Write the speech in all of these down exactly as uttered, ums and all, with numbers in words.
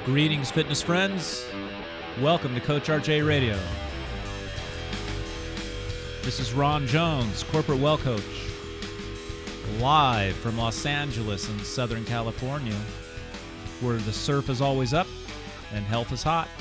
Greetings, fitness friends. Welcome to Coach R J Radio. This is Ron Jones, Corporate Well Coach, live from Los Angeles in Southern California, where the surf is always up and health is hot.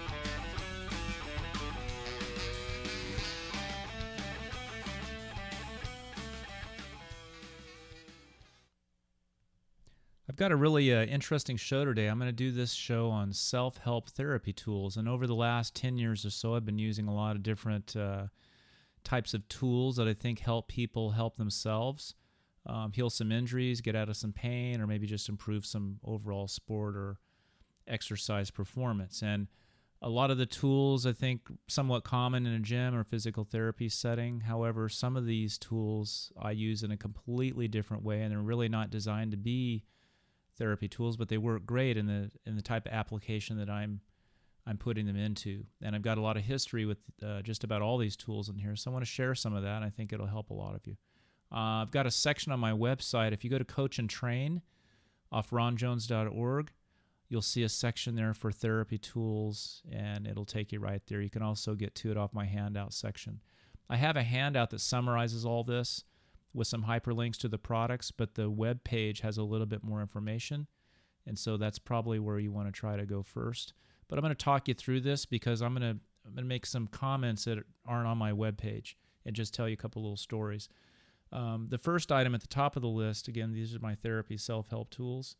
I've got a really uh, interesting show today. I'm going to do this show on self-help therapy tools. And over the last ten years or so, I've been using a lot of different uh, types of tools that I think help people help themselves, um, heal some injuries, get out of some pain, or maybe just improve some overall sport or exercise performance. And a lot of the tools, I think, somewhat common in a gym or physical therapy setting. However, some of these tools I use in a completely different way, and they're really not designed to be therapy tools, but they work great in the in the type of application that I'm I'm putting them into. And I've got a lot of history with uh, just about all these tools in here, so I want to share some of that, and I think it'll help a lot of you. Uh, I've got a section on my website. If you go to Coach and Train off ron jones dot org, you'll see a section there for therapy tools, and it'll take you right there. You can also get to it off my handout section. I have a handout that summarizes all this with some hyperlinks to the products, but the web page has a little bit more information, and so that's probably where you want to try to go first. But I'm going to talk you through this because I'm going to I'm going to make some comments that aren't on my web page and just tell you a couple little stories. Um, the first item at the top of the list, again, these are my therapy self-help tools,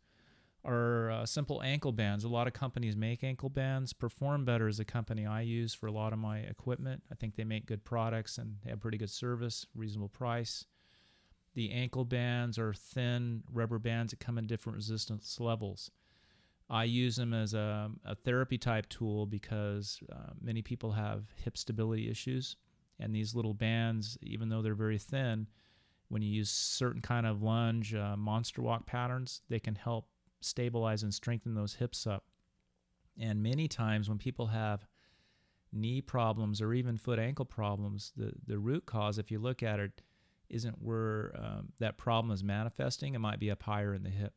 are uh, simple ankle bands. A lot of companies make ankle bands. Perform Better is a company I use for a lot of my equipment. I think they make good products and they have pretty good service, reasonable price. The ankle bands are thin rubber bands that come in different resistance levels. I use them as a, a therapy type tool because uh, many people have hip stability issues, and these little bands, even though they're very thin, when you use certain kind of lunge, uh, monster walk patterns, they can help stabilize and strengthen those hips up. And many times when people have knee problems or even foot ankle problems, the, the root cause, if you look at it, isn't where um, that problem is manifesting. It might be up higher in the hip.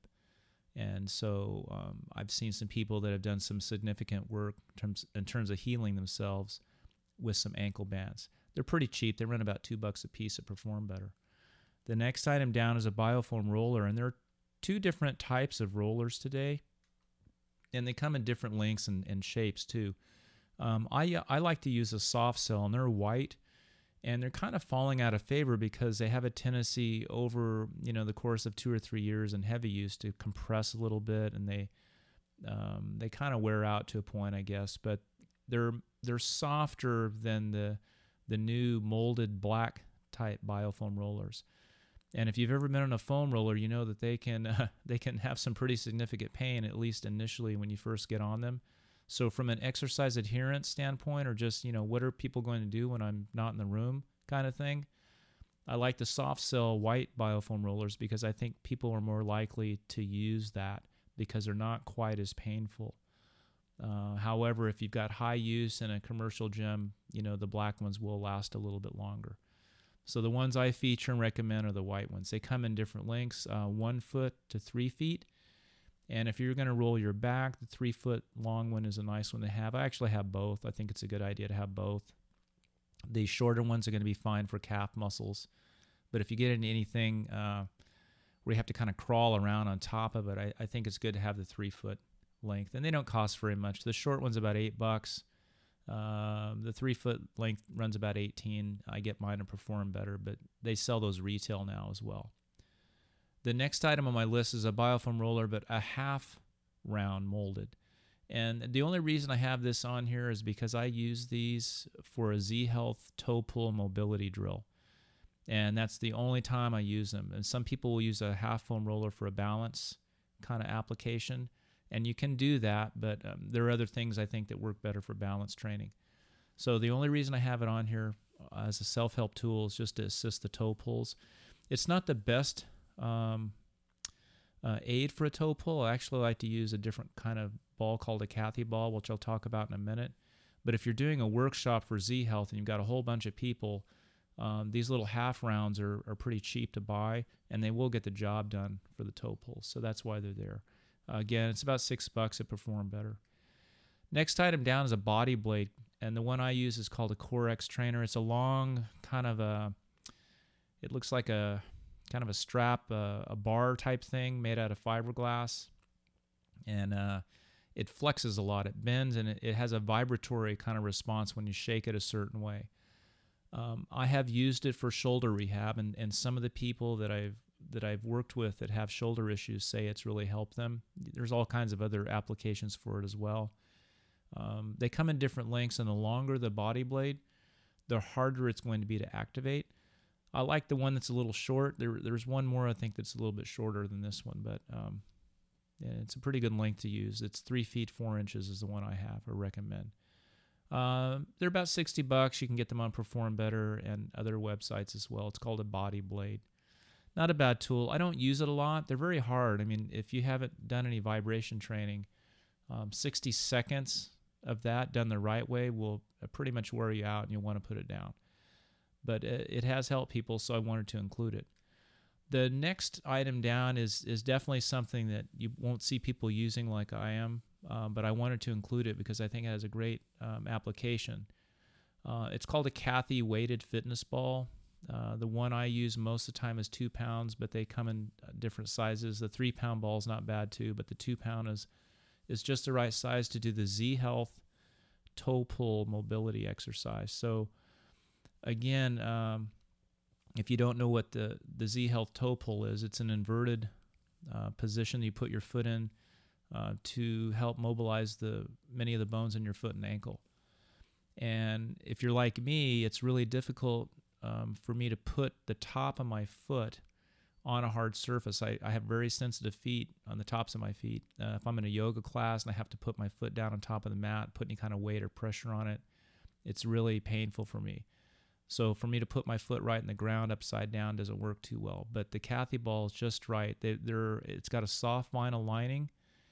And so um, I've seen some people that have done some significant work in terms, in terms of healing themselves with some ankle bands. They're pretty cheap. They run about two bucks a piece at Perform Better. The next item down is a biofoam roller, and there are two different types of rollers today, and they come in different lengths and, and shapes too. Um, I, I like to use a soft cell, and they're white. And they're kind of falling out of favor because they have a tendency over, you know, the course of two or three years in heavy use to compress a little bit, and they um, they kind of wear out to a point, I guess. But they're they're softer than the the new molded black type biofoam rollers. And if you've ever been on a foam roller, you know that they can uh, they can have some pretty significant pain, at least initially when you first get on them. So from an exercise adherence standpoint, or just, you know, what are people going to do when I'm not in the room kind of thing, I like the soft cell white biofoam rollers because I think people are more likely to use that because they're not quite as painful. Uh, however, if you've got high use in a commercial gym, you know, the black ones will last a little bit longer. So the ones I feature and recommend are the white ones. They come in different lengths, uh, one foot to three feet. And if you're going to roll your back, the three-foot long one is a nice one to have. I actually have both. I think it's a good idea to have both. The shorter ones are going to be fine for calf muscles. But if you get into anything uh, where you have to kind of crawl around on top of it, I, I think it's good to have the three-foot length. And they don't cost very much. The short one's about eight bucks. Uh, the three-foot length runs about eighteen. I get mine to Perform Better, but they sell those retail now as well. The next item on my list is a biofoam roller, but a half round molded. And the only reason I have this on here is because I use these for a Z-Health toe pull mobility drill. And that's the only time I use them. And some people will use a half foam roller for a balance kind of application. And you can do that, but um, there are other things I think that work better for balance training. So the only reason I have it on here as a self-help tool is just to assist the toe pulls. It's not the best Um, uh, aid for a toe pull. I actually like to use a different kind of ball called a Cathy ball, which I'll talk about in a minute. But if you're doing a workshop for Z-Health and you've got a whole bunch of people, um, these little half rounds are, are pretty cheap to buy, and they will get the job done for the toe pulls. So that's why they're there. Uh, again, it's about six bucks. It performed better. Next item down is a body blade, and the one I use is called a CoreX Trainer. It's a long kind of a, it looks like a kind of a strap, uh, a bar type thing made out of fiberglass, and uh, it flexes a lot. It bends, and it, it has a vibratory kind of response when you shake it a certain way. Um, I have used it for shoulder rehab, and, and some of the people that I've that I've worked with that have shoulder issues say it's really helped them. There's all kinds of other applications for it as well. Um, they come in different lengths, and the longer the body blade, the harder it's going to be to activate. I like the one that's a little short. There, there's one more I think that's a little bit shorter than this one, but um, yeah, it's a pretty good length to use. It's three feet four inches is the one I have or recommend. Uh, they're about sixty bucks. You can get them on Perform Better and other websites as well. It's called a body blade. Not a bad tool. I don't use it a lot. They're very hard. I mean, if you haven't done any vibration training, um, sixty seconds of that done the right way will pretty much wear you out and you'll want to put it down. But it, it has helped people, so I wanted to include it. The next item down is is definitely something that you won't see people using like I am, um, but I wanted to include it because I think it has a great um, application. Uh, it's called a Cathy weighted fitness ball. Uh, the one I use most of the time is two pounds, but they come in different sizes. The three pound ball is not bad too, but the two pound is is just the right size to do the Z Health toe pull mobility exercise. So again, um, if you don't know what the, the Z Health toe pull is, it's an inverted uh, position you put your foot in uh, to help mobilize the many of the bones in your foot and ankle. And if you're like me, it's really difficult um, for me to put the top of my foot on a hard surface. I, I have very sensitive feet on the tops of my feet. Uh, if I'm in a yoga class and I have to put my foot down on top of the mat, put any kind of weight or pressure on it, it's really painful for me. So for me to put my foot right in the ground upside down doesn't work too well. But the Cathy ball is just right. They, they're, it's got a soft vinyl lining,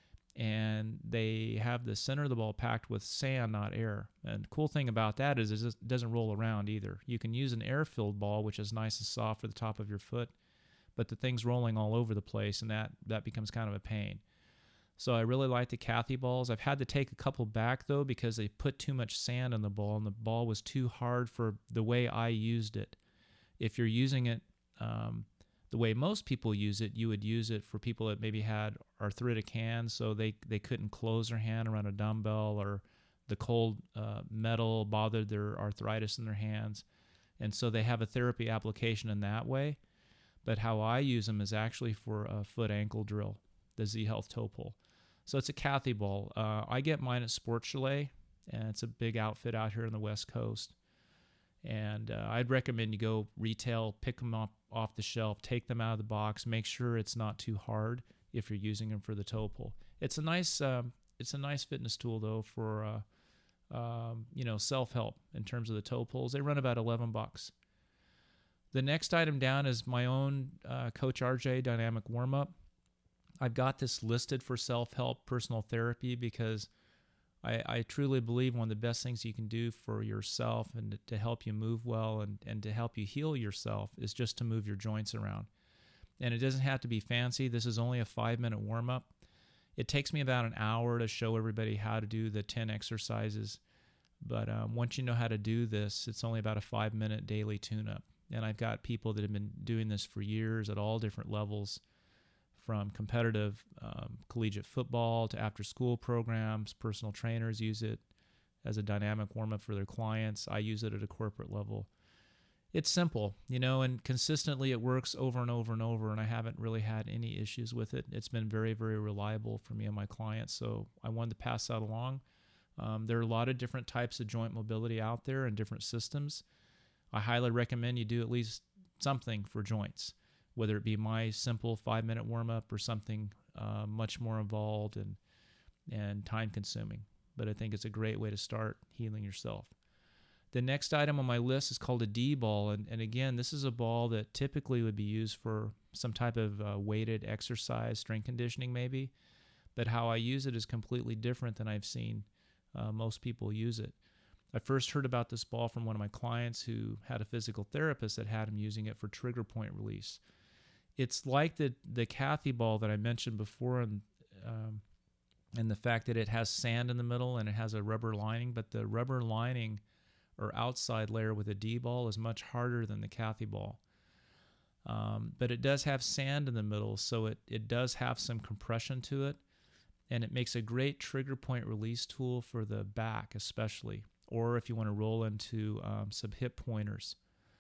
and they have the center of the ball packed with sand, not air. And the cool thing about that is it doesn't roll around either. You can use an air-filled ball, which is nice and soft for the top of your foot, but the thing's rolling all over the place, and that, that becomes kind of a pain. So I really like the Cathy balls. I've had to take a couple back, though, because they put too much sand on the ball, and the ball was too hard for the way I used it. If you're using it um, the way most people use it, you would use it for people that maybe had arthritic hands, so they, they couldn't close their hand around a dumbbell, or the cold uh, metal bothered their arthritis in their hands. And so they have a therapy application in that way. But how I use them is actually for a foot ankle drill, the Z Health toe pull. So it's a Cathy ball. Uh, I get mine at Sport Chalet, and it's a big outfit out here on the West Coast. And uh, I'd recommend you go retail, pick them up off the shelf, take them out of the box, make sure it's not too hard if you're using them for the toe pull. It's a nice, um, it's a nice fitness tool though for uh, um, you know, self-help in terms of the toe pulls. They run about eleven bucks. The next item down is my own uh, Coach R J Dynamic Warm-Up. I've got this listed for self-help personal therapy because I, I truly believe one of the best things you can do for yourself and to, to help you move well and, and to help you heal yourself is just to move your joints around. And it doesn't have to be fancy. This is only a five-minute warm-up. It takes me about an hour to show everybody how to do the ten exercises. But um, once you know how to do this, it's only about a five-minute daily tune-up. And I've got people that have been doing this for years at all different levels, from competitive um, collegiate football to after-school programs. Personal trainers use it as a dynamic warm-up for their clients. I use it at a corporate level. It's simple, you know, and consistently it works over and over and over, and I haven't really had any issues with it. It's been very, very reliable for me and my clients, so I wanted to pass that along. Um, there are a lot of different types of joint mobility out there and different systems. I highly recommend you do at least something for joints, whether it be my simple five-minute warm-up or something uh, much more involved and and time-consuming. But I think it's a great way to start healing yourself. The next item on my list is called a D-ball, and, and again, this is a ball that typically would be used for some type of uh, weighted exercise, strength conditioning maybe, but how I use it is completely different than I've seen uh, most people use it. I first heard about this ball from one of my clients who had a physical therapist that had him using it for trigger point release. It's like the the Cathy ball that I mentioned before in um, and the fact that it has sand in the middle and it has a rubber lining, but the rubber lining or outside layer with a D-ball is much harder than the Cathy ball. Um, but it does have sand in the middle, so it, it does have some compression to it, and it makes a great trigger point release tool for the back especially, or if you want to roll into um, some hip pointers.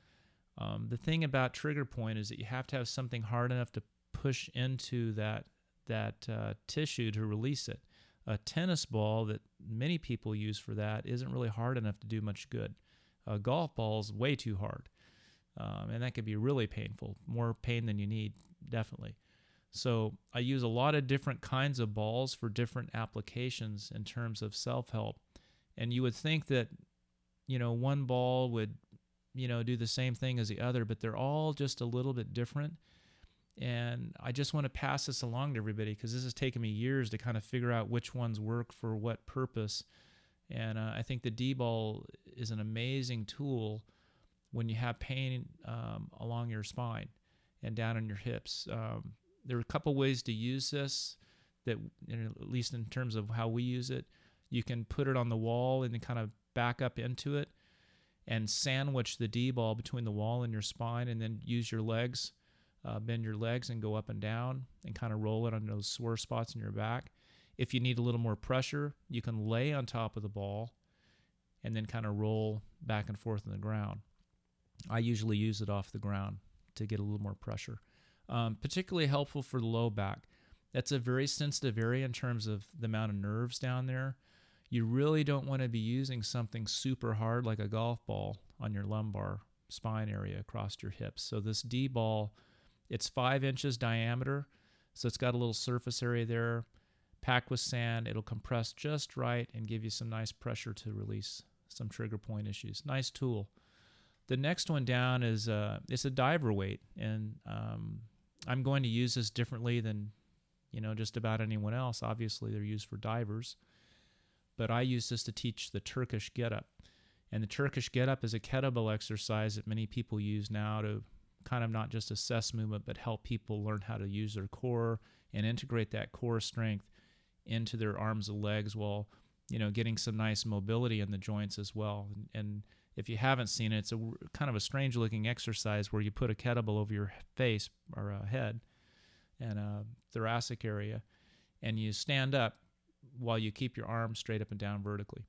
Um, the thing about trigger point is that you have to have something hard enough to push into that, that uh, tissue to release it. A tennis ball that many people use for that isn't really hard enough to do much good. A golf ball is way too hard. Um, and that could be really painful, more pain than you need, definitely. So I use a lot of different kinds of balls for different applications in terms of self-help. And you would think that, you know, one ball would, you know, do the same thing as the other, but they're all just a little bit different. And I just want to pass this along to everybody because this has taken me years to kind of figure out which ones work for what purpose. And uh, I think the D-ball is an amazing tool when you have pain um, along your spine and down in your hips. Um, there are a couple ways to use this, that, you know, at least in terms of how we use it. You can put it on the wall and then kind of back up into it and sandwich the D-ball between the wall and your spine, and then use your legs, uh, bend your legs and go up and down and kind of roll it on those sore spots in your back. If you need a little more pressure, you can lay on top of the ball and then kind of roll back and forth on the ground. I usually use it off the ground to get a little more pressure. Um, particularly helpful for the low back. That's a very sensitive area in terms of the amount of nerves down there. You really don't want to be using something super hard like a golf ball on your lumbar spine area across your hips. So this D-ball, it's five inches diameter, so it's got a little surface area there, packed with sand. It'll compress just right and give you some nice pressure to release some trigger point issues. Nice tool. The next one down is uh, it's a diver weight, and um, I'm going to use this differently than, you know, just about anyone else. Obviously, they're used for divers, but I use this to teach the Turkish get-up. And the Turkish get-up is a kettlebell exercise that many people use now to kind of not just assess movement, but help people learn how to use their core and integrate that core strength into their arms and legs while, you know, getting some nice mobility in the joints as well. And, and if you haven't seen it, it's a kind of a strange looking exercise where you put a kettlebell over your face or a head and a thoracic area, and you stand up while you keep your arms straight up and down vertically.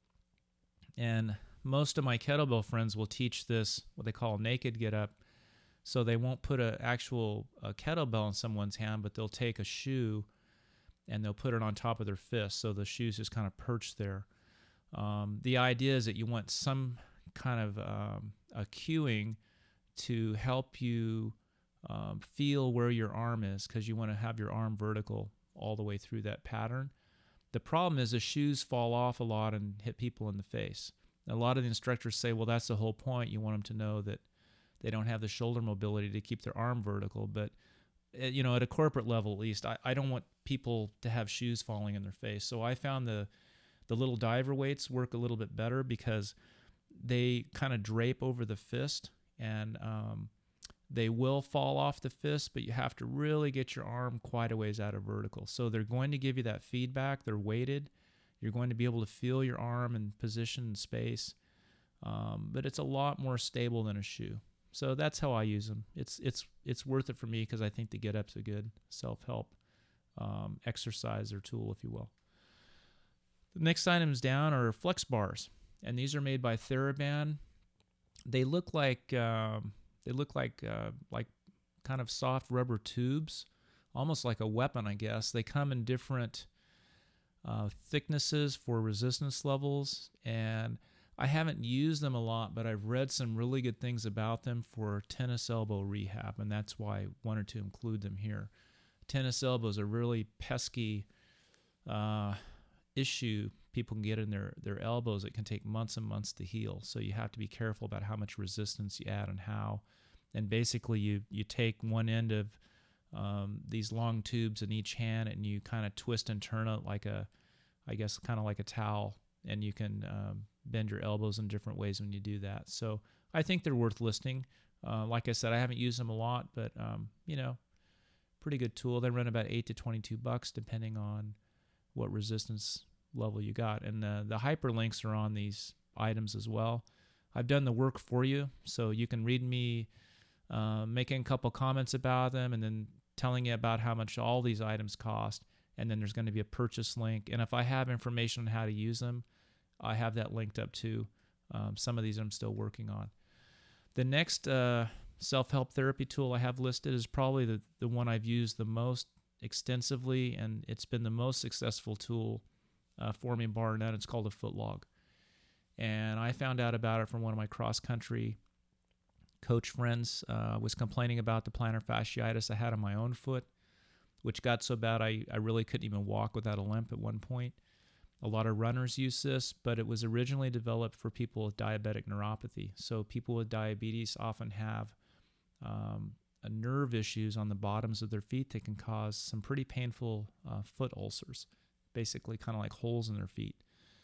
And most of my kettlebell friends will teach this, what they call naked get up. So they won't put an actual a kettlebell in someone's hand, but they'll take a shoe and they'll put it on top of their fist. So the shoe's just kind of perched there. Um, the idea is that you want some kind of um, a cueing to help you um, feel where your arm is, because you want to have your arm vertical all the way through that pattern. The problem is the shoes fall off a lot and hit people in the face. A lot of the instructors say, well, that's the whole point. You want them to know that they don't have the shoulder mobility to keep their arm vertical. But, you know, at a corporate level at least, I, I don't want people to have shoes falling in their face. So I found the, the little diver weights work a little bit better because they kind of drape over the fist, and um, they will fall off the fist, but you have to really get your arm quite a ways out of vertical. So they're going to give you that feedback. They're weighted. You're going to be able to feel your arm in position and space, um, but it's a lot more stable than a shoe. So that's how I use them. It's it's it's worth it for me because I think the Get Up's a good self-help um, exercise or tool, if you will. The next items down are flex bars, and these are made by TheraBand. They look like um, they look like uh, like kind of soft rubber tubes, almost like a weapon, I guess. They come in different uh, thicknesses for resistance levels, and I haven't used them a lot, but I've read some really good things about them for tennis elbow rehab, and that's why I wanted to include them here. Tennis elbows are really pesky uh, issue people can get in their, their elbows. It can take months and months to heal, so you have to be careful about how much resistance you add and how. And basically, you, you take one end of um, these long tubes in each hand, and you kind of twist and turn it like a, I guess, kind of like a towel, and you can um, bend your elbows in different ways when you do that. So I think they're worth listing. Uh, like I said, I haven't used them a lot, but um, you know, pretty good tool. They run about eight to twenty-two bucks, depending on what resistance level you got. And uh, the hyperlinks are on these items as well. I've done the work for you, so you can read me uh, making a couple comments about them and then telling you about how much all these items cost. And then there's going to be a purchase link. And if I have information on how to use them, I have that linked up too. Um, some of these I'm still working on. The next uh, self-help therapy tool I have listed is probably the, the one I've used the most extensively, and it's been the most successful tool uh, for me, bar none. It's called a foot log. And I found out about it from one of my cross-country coach friends. Uh, was complaining about the plantar fasciitis I had on my own foot, which got so bad I, I really couldn't even walk without a limp at one point. A lot of runners use this, but it was originally developed for people with diabetic neuropathy. So people with diabetes often have um, a nerve issues on the bottoms of their feet that can cause some pretty painful uh, foot ulcers, basically kind of like holes in their feet.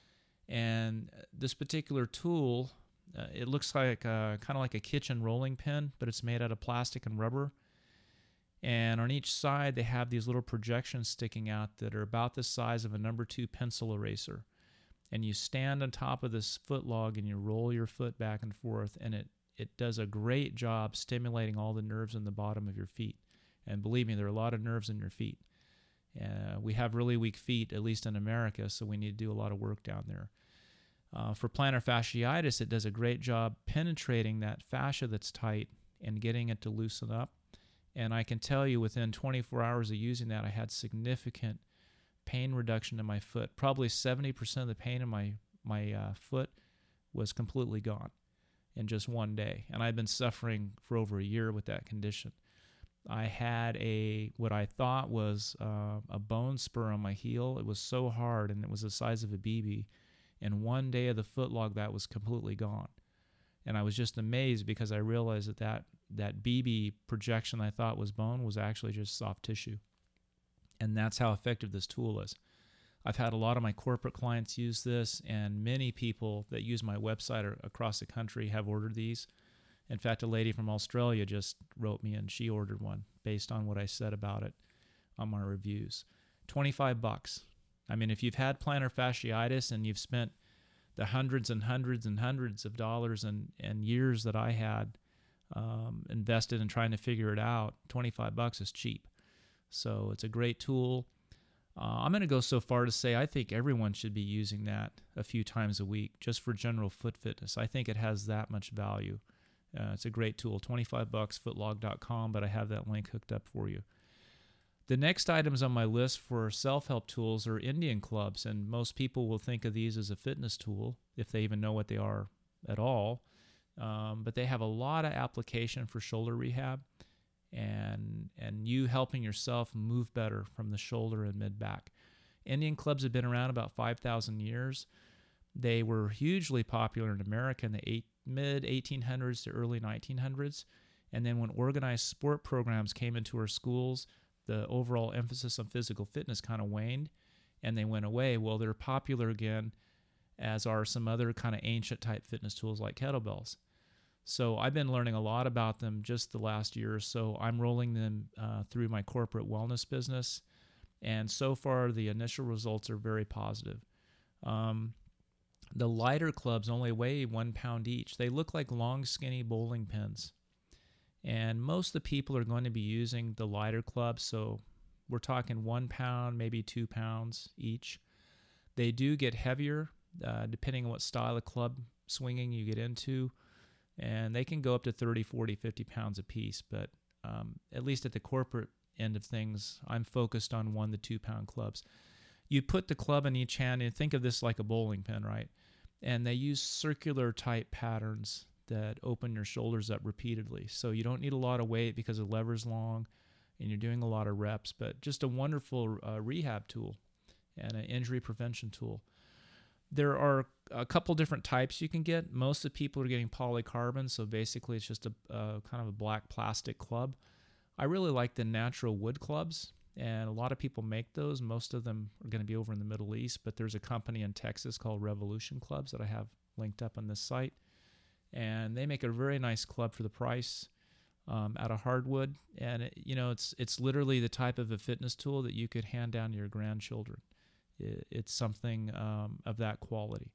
And this particular tool, uh, it looks like uh, kind of like a kitchen rolling pin, but it's made out of plastic and rubber. And on each side, they have these little projections sticking out that are about the size of a number two pencil eraser. And you stand on top of this foot log and you roll your foot back and forth, and it, it does a great job stimulating all the nerves in the bottom of your feet. And believe me, there are a lot of nerves in your feet. Uh, we have really weak feet, at least in America, so we need to do a lot of work down there. Uh, for plantar fasciitis, it does a great job penetrating that fascia that's tight and getting it to loosen up. And I can tell you within twenty-four hours of using that, I had significant pain reduction in my foot. Probably seventy percent of the pain in my, my uh, foot was completely gone in just one day. And I've been suffering for over a year with that condition. I had a what I thought was uh, a bone spur on my heel. It was so hard, and it was the size of a B B. And one day of the foot log, that was completely gone. And I was just amazed because I realized that that, that B B projection I thought was bone was actually just soft tissue. And that's how effective this tool is. I've had a lot of my corporate clients use this, and many people that use my website or across the country have ordered these. In fact, a lady from Australia just wrote me and she ordered one based on what I said about it on my reviews. twenty-five bucks. I mean, if you've had plantar fasciitis and you've spent the hundreds and hundreds and hundreds of dollars and, and years that I had um, invested in trying to figure it out, twenty-five bucks is cheap. So it's a great tool. Uh, I'm going to go so far to say I think everyone should be using that a few times a week just for general foot fitness. I think it has that much value. Uh, it's a great tool, twenty-five bucks, footlog dot com, but I have that link hooked up for you. The next items on my list for self-help tools are Indian clubs, and most people will think of these as a fitness tool, if they even know what they are at all. Um, but they have a lot of application for shoulder rehab and and you helping yourself move better from the shoulder and mid-back. Indian clubs have been around about five thousand years. They were hugely popular in America in the eight, mid eighteen hundreds to early nineteen hundreds. And then when organized sport programs came into our schools, the overall emphasis on physical fitness kind of waned and they went away. Well, they're popular again, as are some other kind of ancient type fitness tools like kettlebells. So I've been learning a lot about them just the last year or so. I'm rolling them uh, through my corporate wellness business, and so far the initial results are very positive. Um, the lighter clubs only weigh one pound each. They look like long, skinny bowling pins. And most of the people are going to be using the lighter clubs, so we're talking one pound, maybe two pounds each. They do get heavier uh, depending on what style of club swinging you get into, and they can go up to thirty, forty, fifty pounds a piece, but um, at least at the corporate end of things, I'm focused on one to two pound clubs. You put the club in each hand and think of this like a bowling pin, right? And they use circular type patterns that open your shoulders up repeatedly. So you don't need a lot of weight because the lever's long and you're doing a lot of reps, but just a wonderful uh, rehab tool and an injury prevention tool. There are a couple different types you can get. Most of the people are getting polycarbon, so basically it's just a uh, kind of a black plastic club. I really like the natural wood clubs, and a lot of people make those. Most of them are going to be over in the Middle East, but there's a company in Texas called Revolution Clubs that I have linked up on this site. And they make a very nice club for the price um, out of hardwood. And, it, you know, it's it's literally the type of a fitness tool that you could hand down to your grandchildren. it, it's something um, of that quality.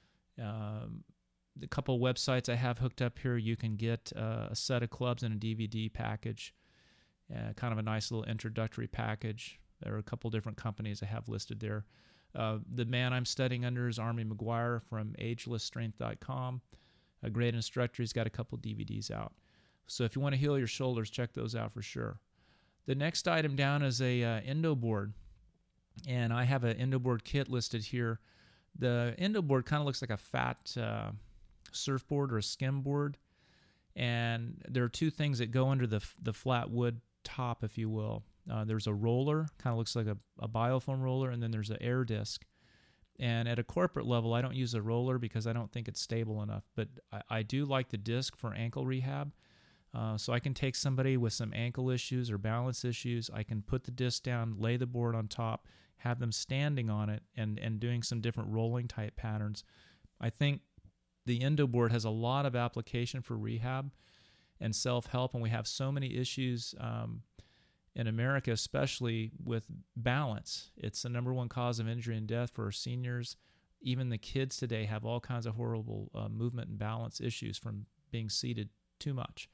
Um, the couple of websites I have hooked up here, you can get uh, a set of clubs and a D V D package, uh, kind of a nice little introductory package. There are a couple different companies I have listed there. Uh, the man I'm studying under is Army McGuire from ageless strength dot com. A great instructor. He's got a couple D V Ds out. So if you want to heal your shoulders, check those out for sure. The next item down is a uh, endo board. And I have an endo board kit listed here. The endo board kind of looks like a fat uh, surfboard or a skim board. And there are two things that go under the, the flat wood top, if you will. Uh, there's a roller, kind of looks like a, a biofoam roller, and then there's an air disc. And at a corporate level, I don't use a roller because I don't think it's stable enough. But I, I do like the disc for ankle rehab. Uh, so I can take somebody with some ankle issues or balance issues. I can put the disc down, lay the board on top, have them standing on it, and, and doing some different rolling type patterns. I think the endo board has a lot of application for rehab and self-help, and we have so many issues um, in America, especially with balance. It's the number one cause of injury and death for our seniors. Even the kids today have all kinds of horrible uh, movement and balance issues from being seated too much.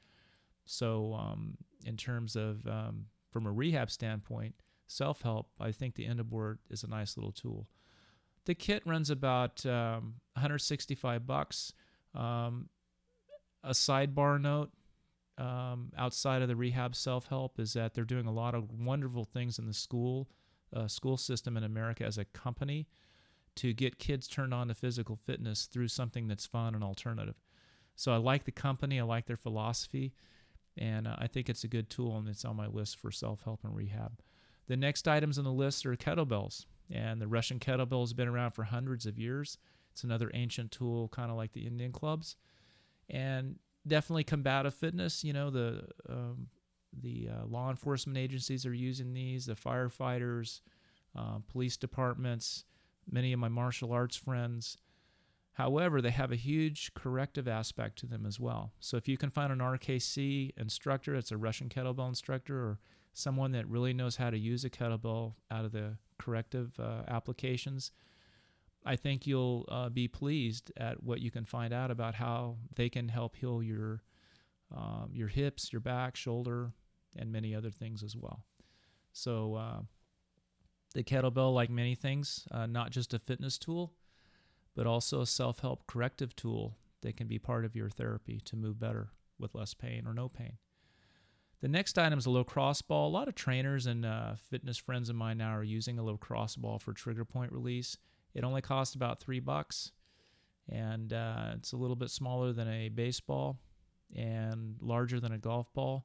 So um, in terms of, um, from a rehab standpoint, self-help, I think the endo board is a nice little tool. The kit runs about um, one hundred sixty-five bucks. Um, a sidebar note, Um, outside of the rehab self-help, is that they're doing a lot of wonderful things in the school uh, school system in America as a company to get kids turned on to physical fitness through something that's fun and alternative. So I like the company, I like their philosophy, and uh, I think it's a good tool, and it's on my list for self-help and rehab. The next items on the list are kettlebells, and the Russian kettlebell has been around for hundreds of years. It's another ancient tool, kind of like the Indian clubs, and definitely combative fitness. You know, the um, the uh, law enforcement agencies are using these, the firefighters, uh, police departments, many of my martial arts friends. However, they have a huge corrective aspect to them as well. So if you can find an R K C instructor, it's a Russian kettlebell instructor, or someone that really knows how to use a kettlebell out of the corrective uh, applications, I think you'll uh, be pleased at what you can find out about how they can help heal your um, your hips, your back, shoulder, and many other things as well. So uh, the kettlebell, like many things, uh, not just a fitness tool, but also a self-help corrective tool that can be part of your therapy to move better with less pain or no pain. The next item is a lacrosse ball. A lot of trainers and uh, fitness friends of mine now are using a lacrosse ball for trigger point release. It only costs about three bucks, and uh, it's a little bit smaller than a baseball and larger than a golf ball.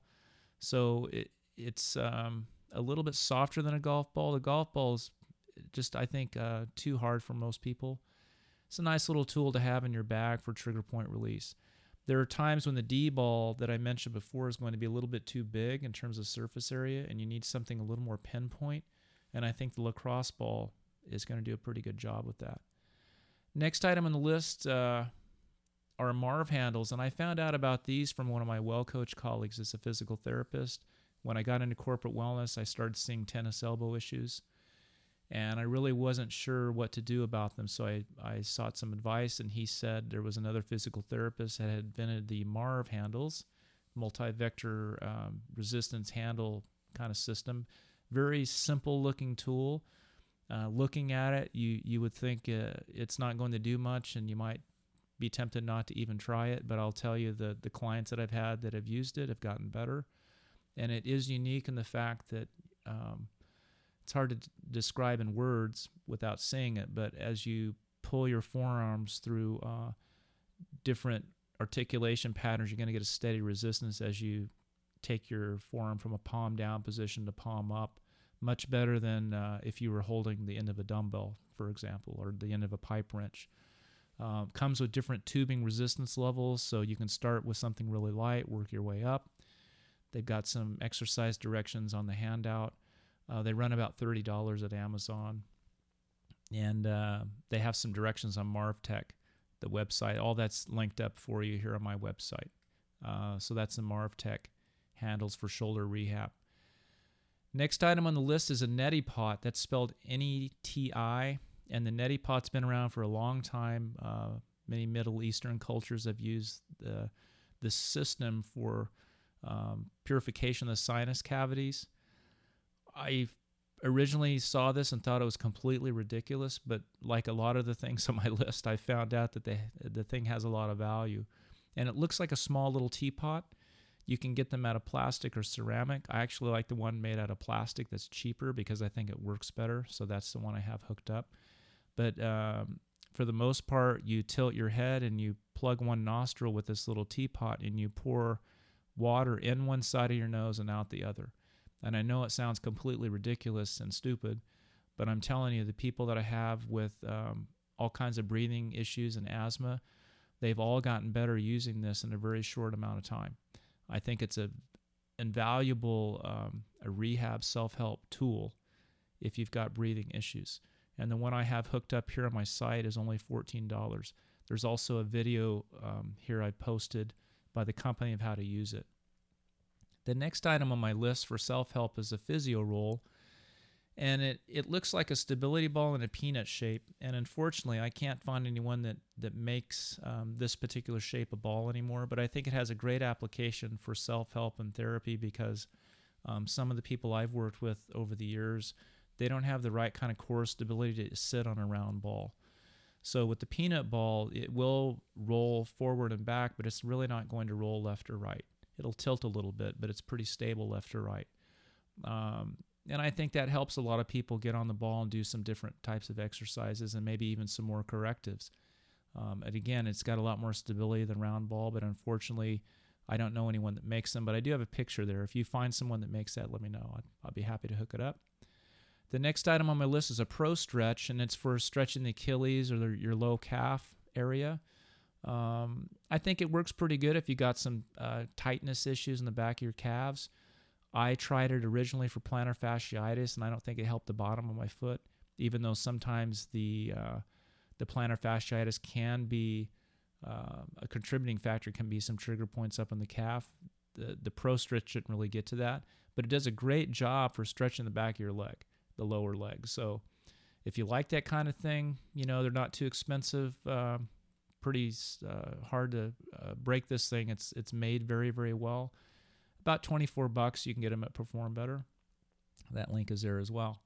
So it, it's um, a little bit softer than a golf ball. The golf ball is just, I think, uh, too hard for most people. It's a nice little tool to have in your bag for trigger point release. There are times when the D-ball that I mentioned before is going to be a little bit too big in terms of surface area, and you need something a little more pinpoint, and I think the lacrosse ball is going to do a pretty good job with that. Next item on the list uh, are Marv handles, and I found out about these from one of my well-coached colleagues as a physical therapist. When I got into corporate wellness, I started seeing tennis elbow issues, and I really wasn't sure what to do about them, so I, I sought some advice, and he said there was another physical therapist that had invented the Marv handles, multi-vector um, resistance handle kind of system. Very simple-looking tool. Uh, looking at it, you you would think uh, it's not going to do much, and you might be tempted not to even try it. But I'll tell you, the the clients that I've had that have used it have gotten better, and it is unique in the fact that um, it's hard to d- describe in words without seeing it. But as you pull your forearms through uh, different articulation patterns, you're going to get a steady resistance as you take your forearm from a palm down position to palm up. Much better than uh, if you were holding the end of a dumbbell, for example, or the end of a pipe wrench. Uh, comes with different tubing resistance levels, so you can start with something really light, work your way up. They've got some exercise directions on the handout. Uh, they run about thirty dollars at Amazon. And uh, they have some directions on MarvTech, the website. All that's linked up for you here on my website. Uh, so that's the MarvTech handles for shoulder rehab. Next item on the list is a neti pot. That's spelled N E T I, and the neti pot's been around for a long time. Uh, many Middle Eastern cultures have used the, this system for um, purification of the sinus cavities. I originally saw this and thought it was completely ridiculous, but like a lot of the things on my list, I found out that the, the thing has a lot of value. And it looks like a small little teapot. You can get them out of plastic or ceramic. I actually like the one made out of plastic that's cheaper because I think it works better, so that's the one I have hooked up. But um, for the most part, you tilt your head and you plug one nostril with this little teapot and you pour water in one side of your nose and out the other. And I know it sounds completely ridiculous and stupid, but I'm telling you, the people that I have with um, all kinds of breathing issues and asthma, they've all gotten better using this in a very short amount of time. I think it's a invaluable um, a rehab self-help tool if you've got breathing issues. And the one I have hooked up here on my site is only fourteen dollars. There's also a video um, here I posted by the company of how to use it. The next item on my list for self-help is a physio roll, and it, it looks like a stability ball in a peanut shape, and unfortunately I can't find anyone that, that makes um, this particular shape of ball anymore, but I think it has a great application for self-help and therapy because um, some of the people I've worked with over the years, they don't have the right kind of core stability to sit on a round ball. So with the peanut ball, it will roll forward and back, but it's really not going to roll left or right. It'll tilt a little bit, but it's pretty stable left or right. Um, and I think that helps a lot of people get on the ball and do some different types of exercises and maybe even some more correctives. Um, and again, it's got a lot more stability than round ball, but unfortunately, I don't know anyone that makes them, but I do have a picture there. If you find someone that makes that, let me know. I'd, I'll be happy to hook it up. The next item on my list is a Pro Stretch, and it's for stretching the Achilles or the, your low calf area. Um, I think it works pretty good if you got some uh, tightness issues in the back of your calves. I tried it originally for plantar fasciitis, and I don't think it helped the bottom of my foot, even though sometimes the uh, the plantar fasciitis can be uh, a contributing factor, can be some trigger points up in the calf. The, the Pro Stretch shouldn't really get to that, but it does a great job for stretching the back of your leg, the lower leg. So if you like that kind of thing, you know, they're not too expensive. Uh, pretty uh, hard to uh, break this thing. It's it's made very, very well. About twenty-four bucks. You can get them at Perform Better. That link is there as well.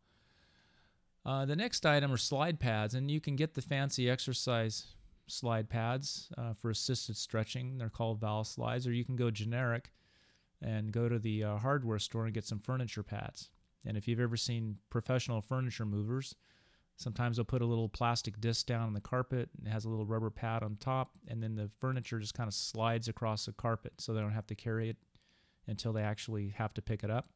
Uh, the next item are slide pads, and you can get the fancy exercise slide pads uh, for assisted stretching. They're called Val Slides, or you can go generic and go to the uh, hardware store and get some furniture pads. And if you've ever seen professional furniture movers, sometimes they'll put a little plastic disc down on the carpet and it has a little rubber pad on top, and then the furniture just kind of slides across the carpet so they don't have to carry it until they actually have to pick it up.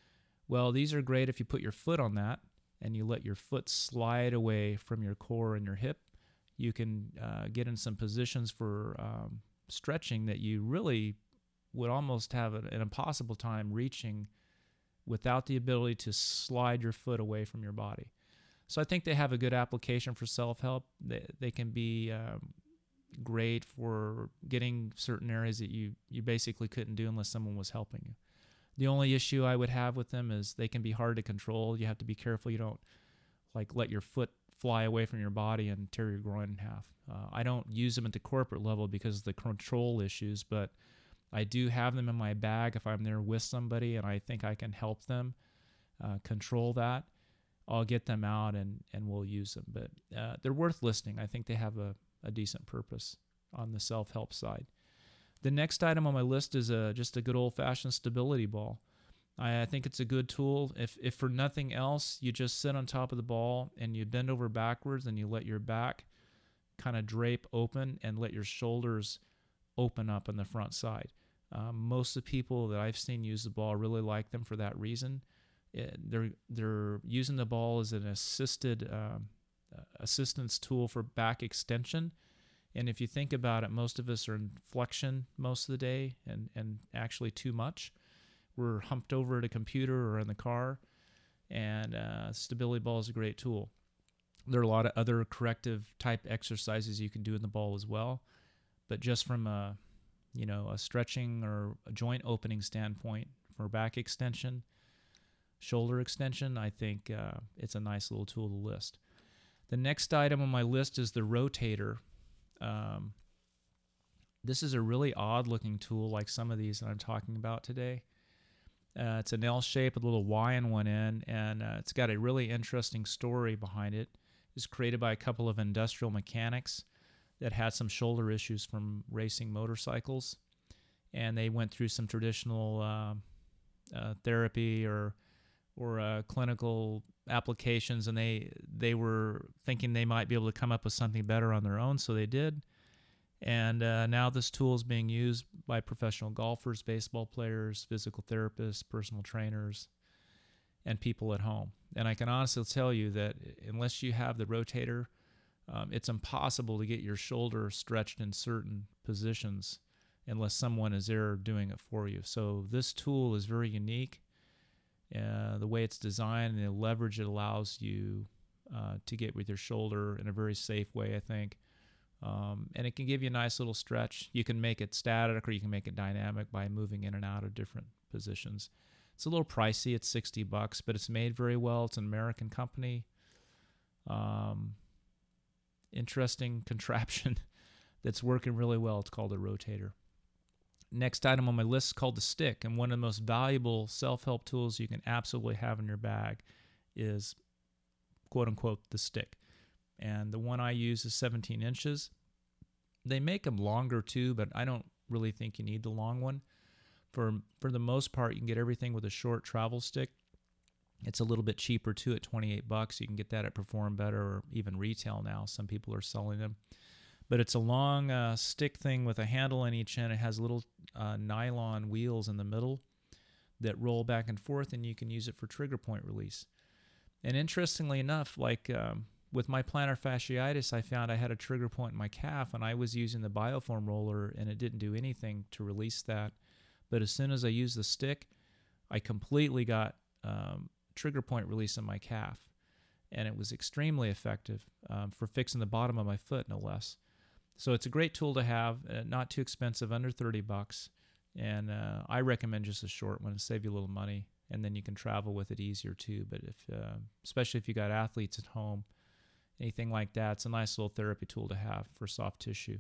Well, these are great if you put your foot on that and you let your foot slide away from your core and your hip. You can uh, get in some positions for um, stretching that you really would almost have an, an impossible time reaching without the ability to slide your foot away from your body. So I think they have a good application for self-help. They, they can be um, great for getting certain areas that you, you basically couldn't do unless someone was helping you. The only issue I would have with them is they can be hard to control. You have to be careful you don't like let your foot fly away from your body and tear your groin in half. Uh, I don't use them at the corporate level because of the control issues, but I do have them in my bag if I'm there with somebody and I think I can help them uh, control that. I'll get them out and, and we'll use them. But uh, they're worth listening. I think they have a, a decent purpose on the self-help side. The next item on my list is a, just a good old-fashioned stability ball. I, I think it's a good tool. If, if for nothing else, you just sit on top of the ball and you bend over backwards and you let your back kind of drape open and let your shoulders open up on the front side. Um, most of the people that I've seen use the ball really like them for that reason. It, they're they're using the ball as an assisted um, uh, assistance tool for back extension. And if you think about it, most of us are in flexion most of the day, and, and actually too much. We're humped over at a computer or in the car, and uh, stability ball is a great tool. There are a lot of other corrective type exercises you can do in the ball as well, but just from a you know a stretching or a joint opening standpoint for back extension, shoulder extension, I think uh, it's a nice little tool to list. The next item on my list is the rotator. Um, this is a really odd looking tool, like some of these that I'm talking about today. Uh, it's an L shape with a little Y on one end, and uh, it's got a really interesting story behind it. It's created by a couple of industrial mechanics that had some shoulder issues from racing motorcycles, and they went through some traditional uh, uh, therapy or or uh, clinical applications, and they they were thinking they might be able to come up with something better on their own, so they did. And uh, now this tool is being used by professional golfers, baseball players, physical therapists, personal trainers, and people at home. And I can honestly tell you that unless you have the rotator, um, it's impossible to get your shoulder stretched in certain positions unless someone is there doing it for you. So this tool is very unique. Uh, the way it's designed and the leverage it allows you uh, to get with your shoulder in a very safe way, I think. Um, and it can give you a nice little stretch. You can make it static or you can make it dynamic by moving in and out of different positions. It's a little pricey. It's sixty bucks, but it's made very well. It's an American company. Um, interesting contraption that's working really well. It's called a rotator. Next item on my list is called the stick, and one of the most valuable self-help tools you can absolutely have in your bag is, quote-unquote, the stick. And the one I use is seventeen inches. They make them longer too, but I don't really think you need the long one. For for the most part, you can get everything with a short travel stick. It's a little bit cheaper too at twenty-eight bucks. You can get that at Perform Better or even retail now. Some people are selling them. But it's a long uh, stick thing with a handle on each end. It has little uh, nylon wheels in the middle that roll back and forth, and you can use it for trigger point release. And interestingly enough, like um, with my plantar fasciitis, I found I had a trigger point in my calf, and I was using the Bioform roller, and it didn't do anything to release that. But as soon as I used the stick, I completely got um, trigger point release in my calf, and it was extremely effective um, for fixing the bottom of my foot, no less. So it's a great tool to have, uh, not too expensive, under thirty bucks, and uh, I recommend just a short one to save you a little money, and then you can travel with it easier too. But if, uh, especially if you got athletes at home, anything like that, it's a nice little therapy tool to have for soft tissue.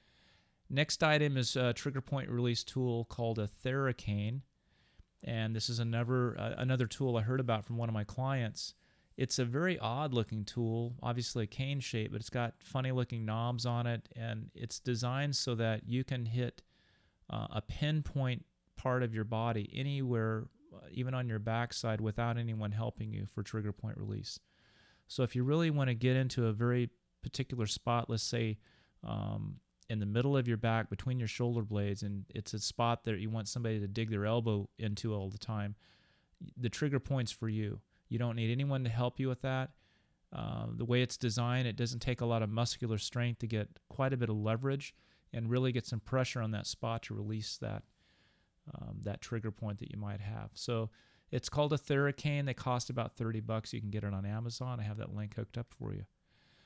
Next item is a trigger point release tool called a Theracane, and this is another uh, another tool I heard about from one of my clients. It's a very odd-looking tool, obviously a cane shape, but it's got funny-looking knobs on it, and it's designed so that you can hit uh, a pinpoint part of your body anywhere, even on your backside, without anyone helping you for trigger point release. So if you really want to get into a very particular spot, let's say um, in the middle of your back between your shoulder blades, and it's a spot that you want somebody to dig their elbow into all the time, the trigger point's for you. You don't need anyone to help you with that. Uh, the way it's designed, it doesn't take a lot of muscular strength to get quite a bit of leverage and really get some pressure on that spot to release that um, that trigger point that you might have. So it's called a Theracane. They cost about thirty bucks. You can get it on Amazon. I have that link hooked up for you.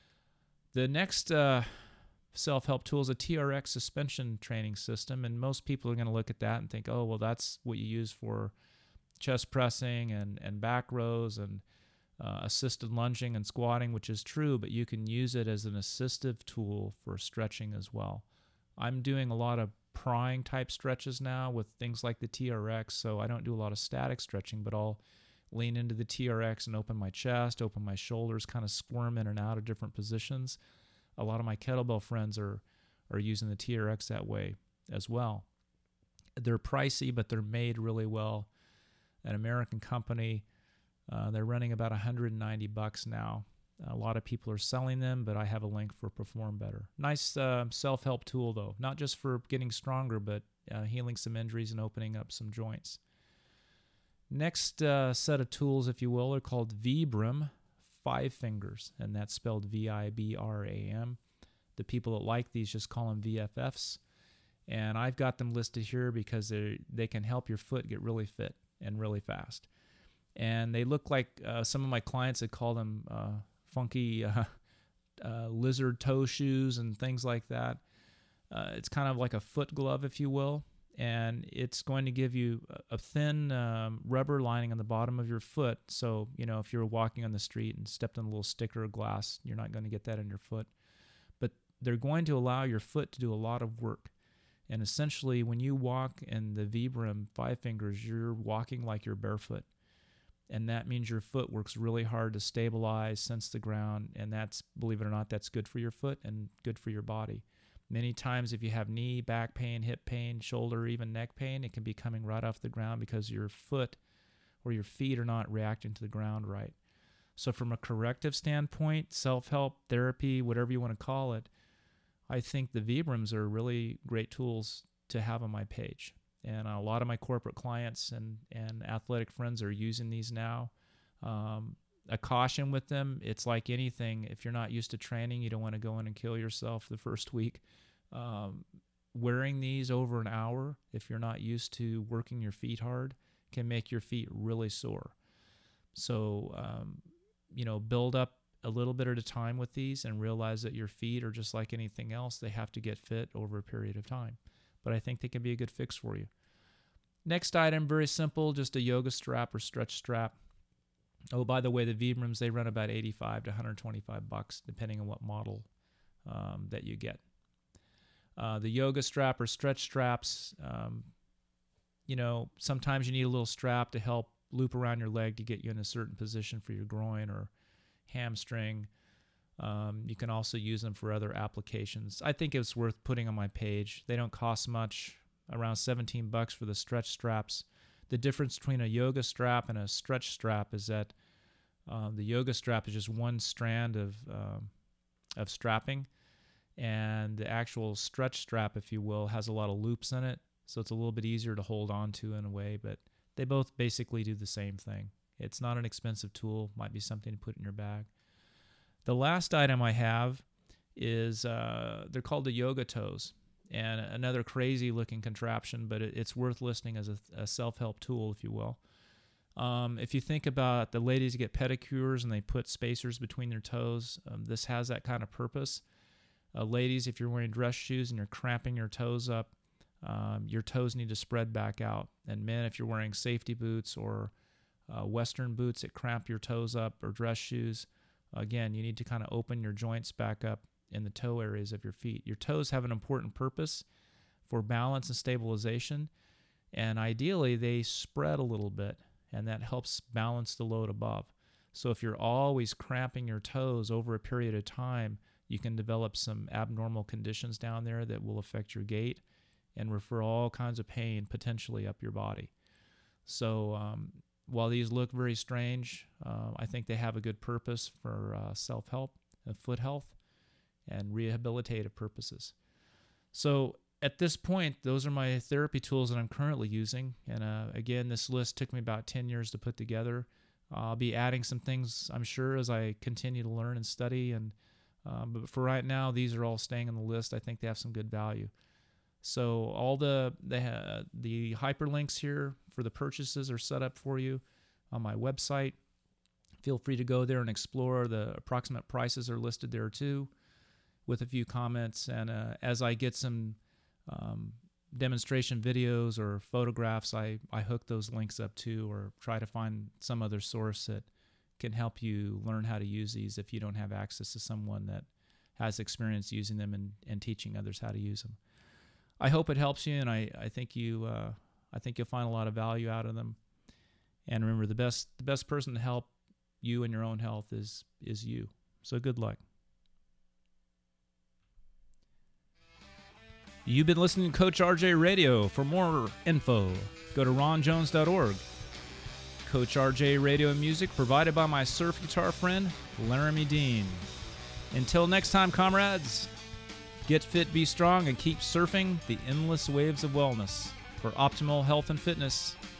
The next uh, self-help tool is a T R X suspension training system, and most people are going to look at that and think, oh, well, that's what you use for chest pressing and, and back rows and uh, assisted lunging and squatting, which is true, but you can use it as an assistive tool for stretching as well. I'm doing a lot of prying type stretches now with things like the T R X, so I don't do a lot of static stretching, but I'll lean into the T R X and open my chest, open my shoulders, kind of squirm in and out of different positions. A lot of my kettlebell friends are, are using the T R X that way as well. They're pricey, but they're made really well. An American company, uh, they're running about one hundred ninety bucks now. A lot of people are selling them, but I have a link for Perform Better. Nice uh, self-help tool, though, not just for getting stronger, but uh, healing some injuries and opening up some joints. Next uh, set of tools, if you will, are called Vibram Five Fingers, and that's spelled V I B R A M. The people that like these just call them V F Fs, and I've got them listed here because they they can help your foot get really fit and really fast. And they look like uh, some of my clients that call them uh, funky uh, uh, lizard toe shoes and things like that. Uh, it's kind of like a foot glove, if you will. and it's going to give you a thin um, rubber lining on the bottom of your foot. So, you know, if you're walking on the street and stepped on a little sticker or glass, you're not going to get that in your foot. But they're going to allow your foot to do a lot of work. And essentially, when you walk in the Vibram Five Fingers, you're walking like you're barefoot. And that means your foot works really hard to stabilize, sense the ground, and that's, believe it or not, that's good for your foot and good for your body. Many times if you have knee, back pain, hip pain, shoulder, even neck pain, it can be coming right off the ground because your foot or your feet are not reacting to the ground right. So from a corrective standpoint, self-help, therapy, whatever you want to call it, I think the Vibrams are really great tools to have on my page. And a lot of my corporate clients and, and athletic friends are using these now. Um, a caution with them, it's like anything. If you're not used to training, you don't want to go in and kill yourself the first week. Um, wearing these over an hour, if you're not used to working your feet hard, can make your feet really sore. So, um, you know, build up a little bit at a time with these and realize that your feet are just like anything else. They have to get fit over a period of time. But I think they can be a good fix for you. Next item, very simple, just a yoga strap or stretch strap. Oh, by the way, the Vibrams, they run about eighty-five to one hundred twenty-five bucks, depending on what model um, that you get. Uh, the yoga strap or stretch straps, um, you know, sometimes you need a little strap to help loop around your leg to get you in a certain position for your groin or hamstring. Um, you can also use them for other applications. I think it's worth putting on my page. They don't cost much, around seventeen bucks for the stretch straps. The difference between a yoga strap and a stretch strap is that uh, the yoga strap is just one strand of um, of strapping, and the actual stretch strap, if you will, has a lot of loops in it, so it's a little bit easier to hold on to in a way, but they both basically do the same thing. It's not an expensive tool, might be something to put in your bag. The last item I have is, uh, they're called the yoga toes. And another crazy looking contraption, but it, it's worth listening as a, a self-help tool, if you will. Um, if you think about the ladies who get pedicures and they put spacers between their toes, um, this has that kind of purpose. Uh, ladies, if you're wearing dress shoes and you're cramping your toes up, um, your toes need to spread back out. And men, if you're wearing safety boots or uh, Western boots that cramp your toes up, or dress shoes, again, you need to kind of open your joints back up in the toe areas of your feet. Your toes have an important purpose for balance and stabilization, and ideally they spread a little bit, and that helps balance the load above. So if you're always cramping your toes over a period of time, you can develop some abnormal conditions down there that will affect your gait and refer all kinds of pain potentially up your body. So um, while these look very strange, uh, I think they have a good purpose for uh, self-help and foot health and rehabilitative purposes. So at this point, those are my therapy tools that I'm currently using. And uh, again, this list took me about ten years to put together. I'll be adding some things, I'm sure, as I continue to learn and study. And um, but for right now, these are all staying on the list. I think they have some good value. So all the the, uh, the hyperlinks here for the purchases are set up for you on my website. Feel free to go there and explore. The approximate prices are listed there too, with a few comments. And uh, as I get some um, demonstration videos or photographs, I, I hook those links up too, or try to find some other source that can help you learn how to use these if you don't have access to someone that has experience using them and, and teaching others how to use them. I hope it helps you, and I, I think you uh, I think you'll find a lot of value out of them. And remember, the best the best person to help you in your own health is is you. So good luck. You've been listening to Coach R J Radio. For more info, go to ron jones dot org. Coach R J Radio and music provided by my surf guitar friend, Laramie Dean. Until next time, comrades, get fit, be strong, and keep surfing the endless waves of wellness. For optimal health and fitness,